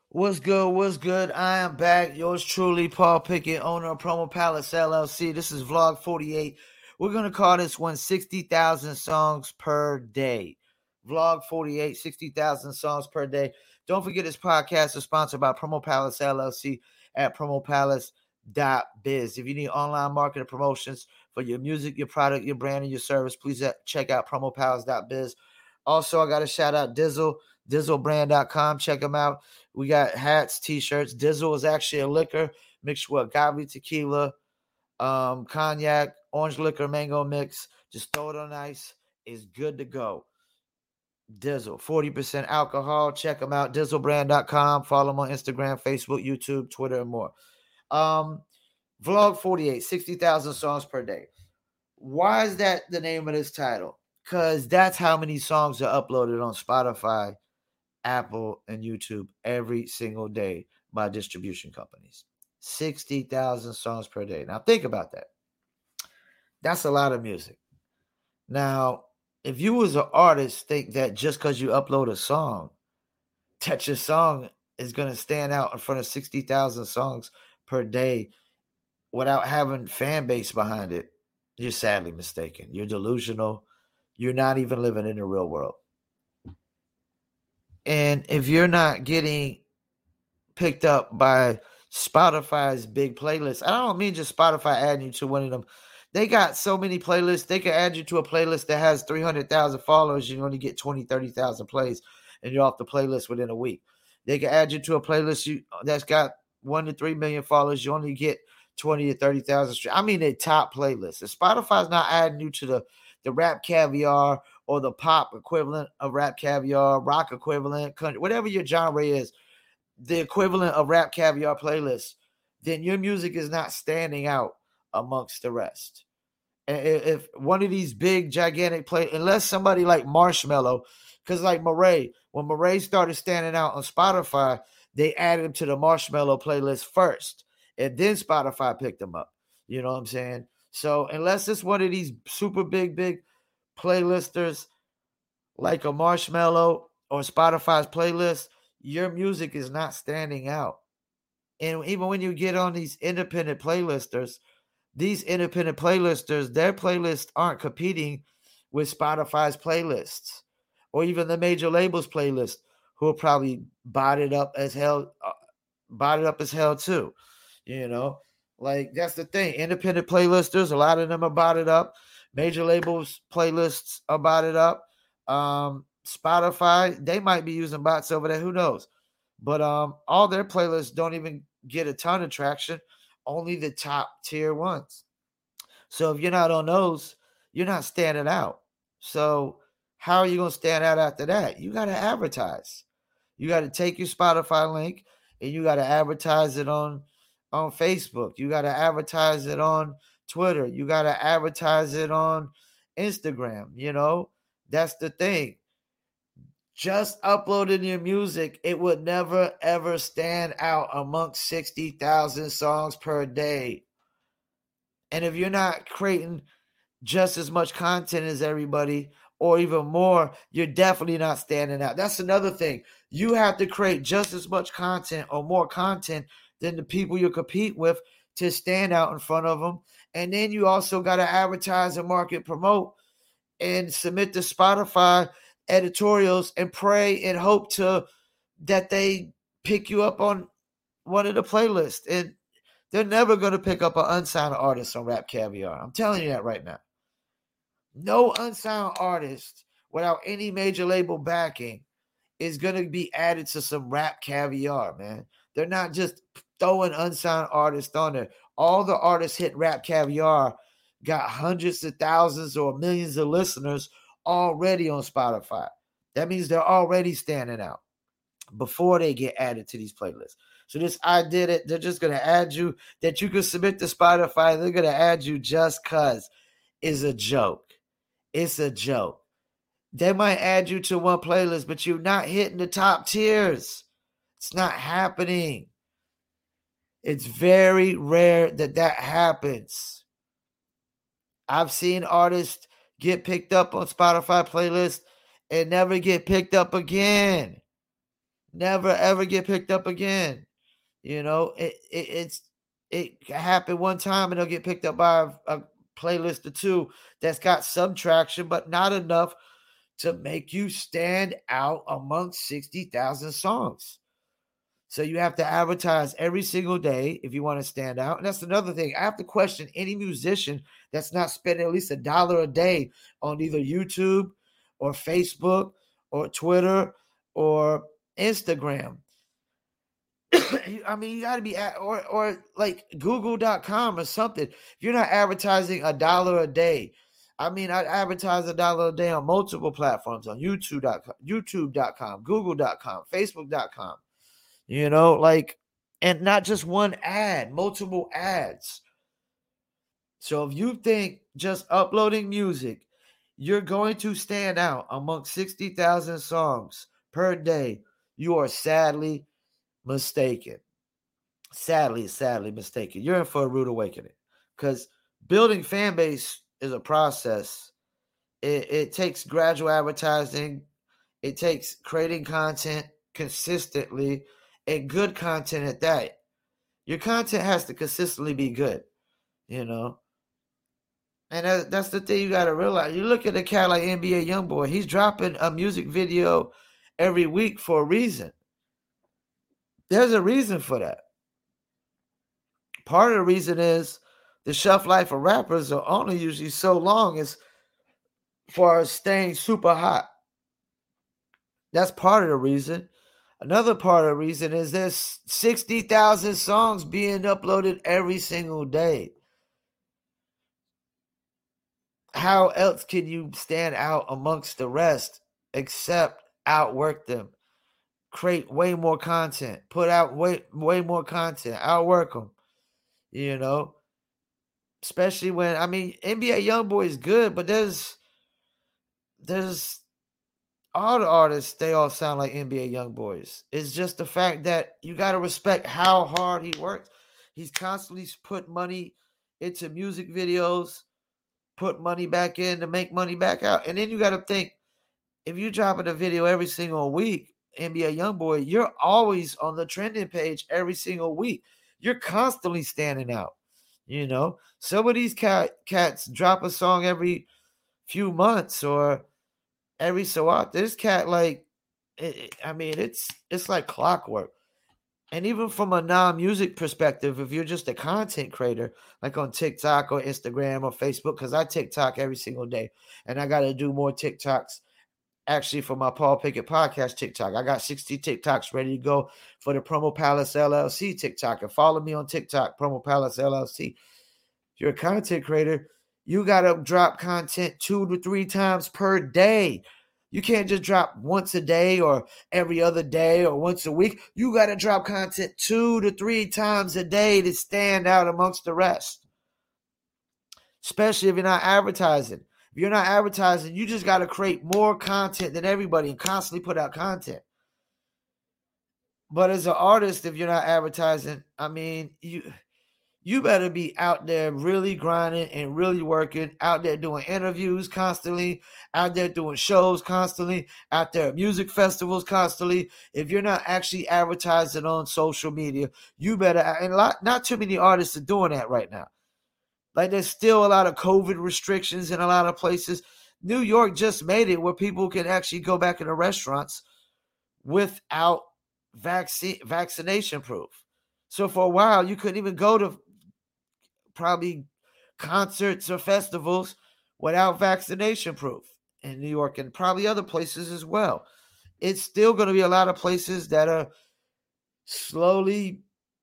What's good? What's good? I am back. Yours truly, Paul Pickett, owner of Promo Palace LLC. This is Vlog 48. We're going to call this one 60,000 songs per day. Vlog 48, 60,000 songs per day. Don't forget this podcast is sponsored by Promo Palace LLC at promopalace.biz. If you need online marketing promotions for your music, your product, your brand, and your service, please check out promopalace.biz. Also, I got to shout out Dizzle, dizzlebrand.com. Check them out. We got hats, t-shirts. Dizzle is actually a liquor mixed with agave tequila, cognac, orange liquor, mango mix. Just throw it on ice. It's good to go. Dizzle, 40% alcohol. Check them out. Dizzlebrand.com. Follow them on Instagram, Facebook, YouTube, Twitter, and more. Vlog 48, 60,000 songs per day. Why is that the name of this title? Because that's how many songs are uploaded on Spotify, Apple, and YouTube every single day by distribution companies. 60,000 songs per day. Now think about that. That's a lot of music. Now, if you as an artist think that just because you upload a song, that your song is going to stand out in front of 60,000 songs per day without having fan base behind it, you're sadly mistaken. You're delusional. You're not even living in the real world. And if you're not getting picked up by Spotify's big playlist, I don't mean just Spotify adding you to one of them. They got so many playlists. They can add you to a playlist that has 300,000 followers. You only get 20, 30,000 plays, and you're off the playlist within a week. They can add you to a playlist that's got 1 to 3 million followers. You only get 20 to 30,000. I mean, a top playlist. If Spotify's not adding you to the Rap Caviar or the pop equivalent of Rap Caviar, rock equivalent, country, whatever your genre is, the equivalent of Rap Caviar playlist, then your music is not standing out amongst the rest. And if one of these big, gigantic unless somebody like Marshmello, because like Murray, when Murray started standing out on Spotify, they added him to the Marshmello playlist first, and then Spotify picked him up. You know what I'm saying? So unless it's one of these super big playlisters like a Marshmello or Spotify's playlist, your music is not standing out. And even when you get on these independent playlisters, their playlists aren't competing with Spotify's playlists or even the major labels playlist, who will probably bought it up as hell too. You know, like that's the thing. Independent playlisters, a lot of them are bought it up. Major labels playlists are bought it up. Spotify, they might be using bots over there. Who knows? But all their playlists don't even get a ton of traction. Only the top tier ones. So if you're not on those, you're not standing out. So how are you going to stand out after that? You got to advertise. You got to take your Spotify link and you got to advertise it on Facebook. You got to advertise it on Twitter. You got to advertise it on Instagram. You know, that's the thing. Just uploading your music, it would never, ever stand out amongst 60,000 songs per day. And if you're not creating just as much content as everybody or even more, you're definitely not standing out. That's another thing. You have to create just as much content or more content than the people you compete with to stand out in front of them. And then you also got to advertise and market, promote, and submit to Spotify editorials and pray and hope that they pick you up on one of the playlists. And they're never going to pick up an unsigned artist on Rap Caviar. I'm telling you that right now. No unsigned artist without any major label backing is going to be added to some Rap Caviar, man. They're not just throwing unsigned artists on there. All the artists hit Rap Caviar got hundreds of thousands or millions of listeners already on Spotify. That means they're already standing out before they get added to these playlists. So this idea that they're just going to add you, that you can submit to Spotify, they're going to add you just because, is a joke. It's a joke. They might add you to one playlist, but you're not hitting the top tiers. It's not happening. It's very rare that happens. I've seen artists get picked up on Spotify playlists and never get picked up again. never ever get picked up again. You know, it happened one time and it'll get picked up by a playlist or two that's got some traction, but not enough to make you stand out amongst 60,000 songs. So you have to advertise every single day if you want to stand out. And that's another thing. I have to question any musician that's not spending at least $1 a day on either YouTube or Facebook or Twitter or Instagram. I mean, you got to be at, or like google.com or something. If you're not advertising $1 a day, I mean, I advertise $1 a day on multiple platforms, on YouTube.com, Google.com, Facebook.com. You know, like, and not just one ad, multiple ads. So if you think just uploading music, you're going to stand out amongst 60,000 songs per day, you are sadly mistaken. Sadly mistaken. You're in for a rude awakening, because building fan base is a process. It takes gradual advertising. It takes creating content consistently, and good content at that. Your content has to consistently be good, you know. And that's the thing you got to realize. You look at a cat like NBA Youngboy, he's dropping a music video every week for a reason. There's a reason for that. Part of the reason is the shelf life of rappers are only usually so long as far as staying super hot. That's part of the reason. Another part of the reason is there's 60,000 songs being uploaded every single day. How else can you stand out amongst the rest except outwork them? Create way more content. Put out way more content. Outwork them. You know? Especially when, I mean, NBA Youngboy is good, but there's all the artists, they all sound like NBA Youngboys. It's just the fact that you got to respect how hard he works. He's constantly put money into music videos, put money back in to make money back out. And then you got to think, if you're dropping a video every single week, NBA Youngboy, you're always on the trending page every single week. You're constantly standing out. You know, some of these cats drop a song every few months or every so often. This cat, like, I mean, it's like clockwork. And even from a non-music perspective, if you're just a content creator, like on TikTok or Instagram or Facebook, because I TikTok every single day, and I got to do more TikToks actually for my Paul Pickett podcast TikTok. I got 60 TikToks ready to go for the Promo Palace LLC TikTok. And follow me on TikTok, Promo Palace LLC. If you're a content creator, you got to drop content 2 to 3 times per day. You can't just drop once a day or every other day or once a week. You got to drop content 2 to 3 times a day to stand out amongst the rest. Especially if you're not advertising. If you're not advertising, you just got to create more content than everybody and constantly put out content. But as an artist, if you're not advertising, I mean, you better be out there really grinding and really working, out there doing interviews constantly, out there doing shows constantly, out there at music festivals constantly. If you're not actually advertising on social media, you better, and not too many artists are doing that right now. Like, there's still a lot of COVID restrictions in a lot of places. New York just made it where people can actually go back into restaurants without vaccination proof. So for a while, you couldn't even go to probably concerts or festivals without vaccination proof in New York and probably other places as well. It's still going to be a lot of places that are slowly,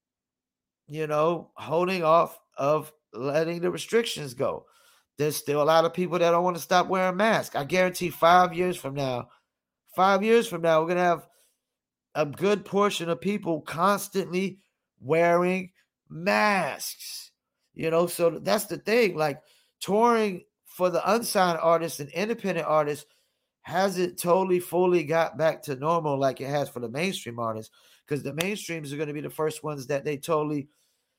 holding off of letting the restrictions go. There's still a lot of people that don't want to stop wearing masks. I guarantee 5 years from now, we're going to have a good portion of people constantly wearing masks. So that's the thing. Like, touring for the unsigned artists and independent artists hasn't totally fully got back to normal like it has for the mainstream artists, because the mainstreams are going to be the first ones that they totally,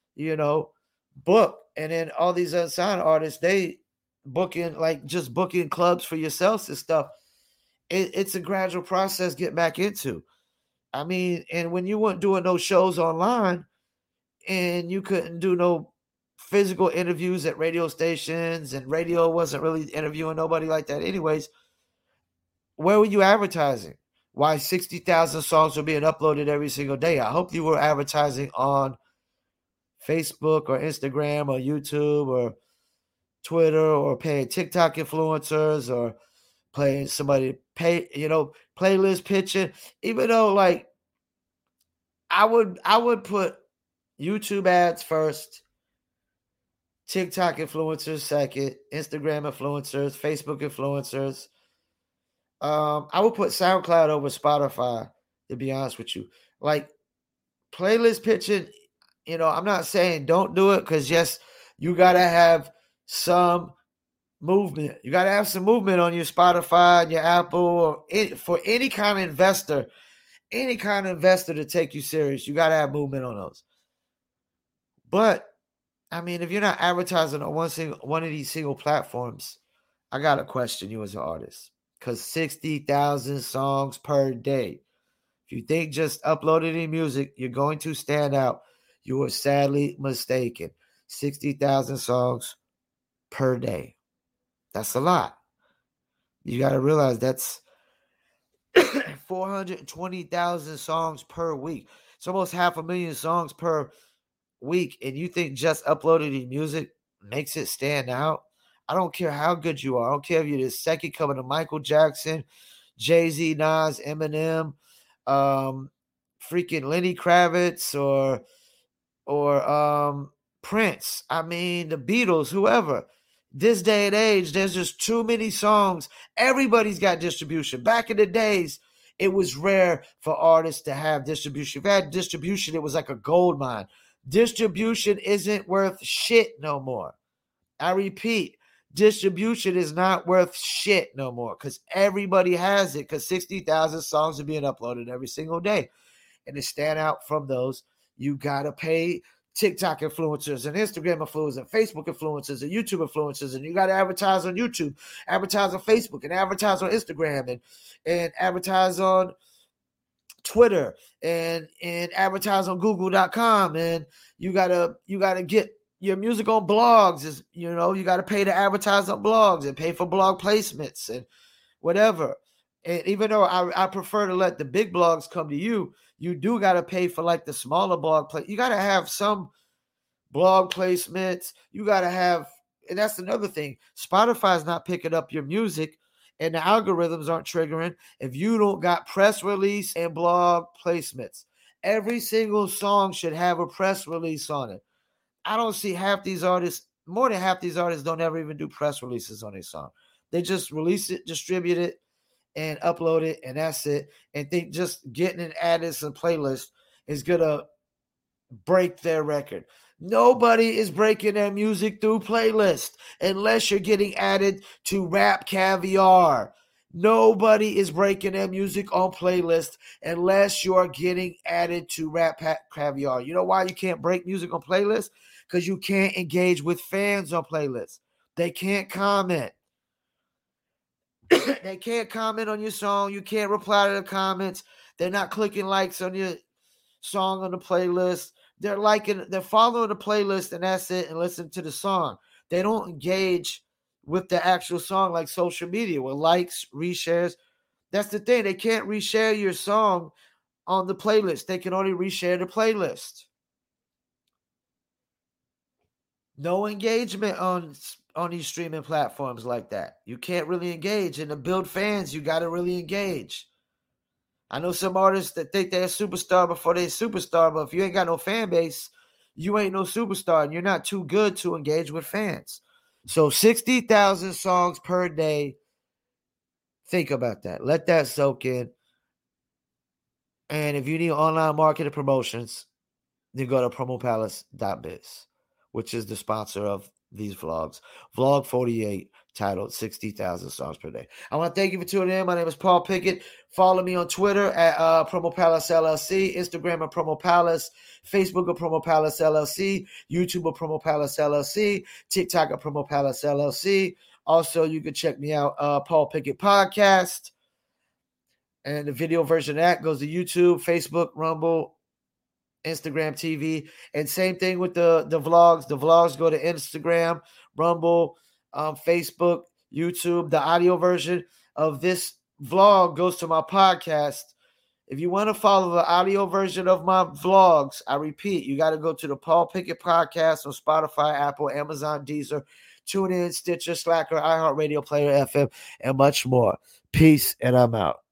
book. And then all these unsigned artists, they booking clubs for yourselves and stuff. It's a gradual process getting back into. I mean, and when you weren't doing no shows online and you couldn't do no physical interviews at radio stations and radio wasn't really interviewing nobody like that anyways, where were you advertising? Why 60,000 songs were being uploaded every single day? I hope you were advertising on Facebook or Instagram or YouTube or Twitter or paying TikTok influencers or paying somebody playlist pitching. Even though like I would put YouTube ads first, TikTok influencers second, Instagram influencers, Facebook influencers. I would put SoundCloud over Spotify, to be honest with you. Like playlist pitching, I'm not saying don't do it because yes, you gotta have some movement. You gotta have some movement on your Spotify and your Apple or for any kind of investor to take you serious. You gotta have movement on those. But I mean, if you're not advertising on one of these single platforms, I gotta question you as an artist. Because 60,000 songs per day. If you think just uploading any music, you're going to stand out, you are sadly mistaken. 60,000 songs per day. That's a lot. You got to realize that's 420,000 songs per week. It's almost 500,000 songs per week. And you think just uploading music makes it stand out? I don't care how good you are. I don't care if you're the second coming to Michael Jackson, Jay-Z, Nas, Eminem, freaking Lenny Kravitz or Prince. I mean, the Beatles, whoever. This day and age, there's just too many songs. Everybody's got distribution. Back in the days, it was rare for artists to have distribution. If you had distribution, it was like a gold mine. Distribution isn't worth shit no more. I repeat, distribution is not worth shit no more because everybody has it because 60,000 songs are being uploaded every single day. And to stand out from those, you got to pay TikTok influencers and Instagram influencers and Facebook influencers and YouTube influencers. And you got to advertise on YouTube, advertise on Facebook, and advertise on Instagram and advertise on Twitter and advertise on Google.com. And you gotta get your music on blogs. You got to pay to advertise on blogs and pay for blog placements and whatever. And even though I prefer to let the big blogs come to you, you do got to pay for like the smaller blog play. You got to have some blog placements. You got to have, and that's another thing. Spotify's not picking up your music and the algorithms aren't triggering if you don't got press release and blog placements. Every single song should have a press release on it. I don't see more than half these artists don't ever even do press releases on their song. They just release it, distribute it, and upload it, and that's it. And think just getting it added to the playlist is going to break their record. Nobody is breaking their music through playlist unless you're getting added to Rap Caviar. Nobody is breaking their music on playlist unless you're getting added to Rap Caviar. You know why you can't break music on playlist? Because you can't engage with fans on playlists. They can't comment. They can't comment on your song. You can't reply to the comments. They're not clicking likes on your song on the playlist. They're following the playlist and that's it, and listen to the song. They don't engage with the actual song like social media with likes, reshares. That's the thing. They can't reshare your song on the playlist. They can only reshare the playlist. No engagement on these streaming platforms like that. You can't really engage. And to build fans, you got to really engage. I know some artists that think they're a superstar before they're a superstar, but if you ain't got no fan base, you ain't no superstar, and you're not too good to engage with fans. So 60,000 songs per day. Think about that. Let that soak in. And if you need online marketing promotions, then go to promopalace.biz, which is the sponsor of these vlogs. Vlog 48, titled 60,000 songs per day. I want to thank you for tuning in. My name is Paul Pickett. Follow me on Twitter at Promo Palace LLC, Instagram at Promo Palace, Facebook at Promo Palace LLC, YouTube at Promo Palace LLC, TikTok at Promo Palace LLC. Also, you can check me out, Paul Pickett Podcast. And the video version of that goes to YouTube, Facebook, Rumble, Instagram TV. And same thing with the vlogs. The vlogs go to Instagram, Rumble, Facebook, YouTube. The audio version of this vlog goes to my podcast. If you want to follow the audio version of my vlogs, I repeat, you got to go to the Paul Pickett Podcast on Spotify, Apple, Amazon, Deezer, TuneIn, Stitcher, Slacker, iHeartRadio, Player FM, and much more. Peace, and I'm out.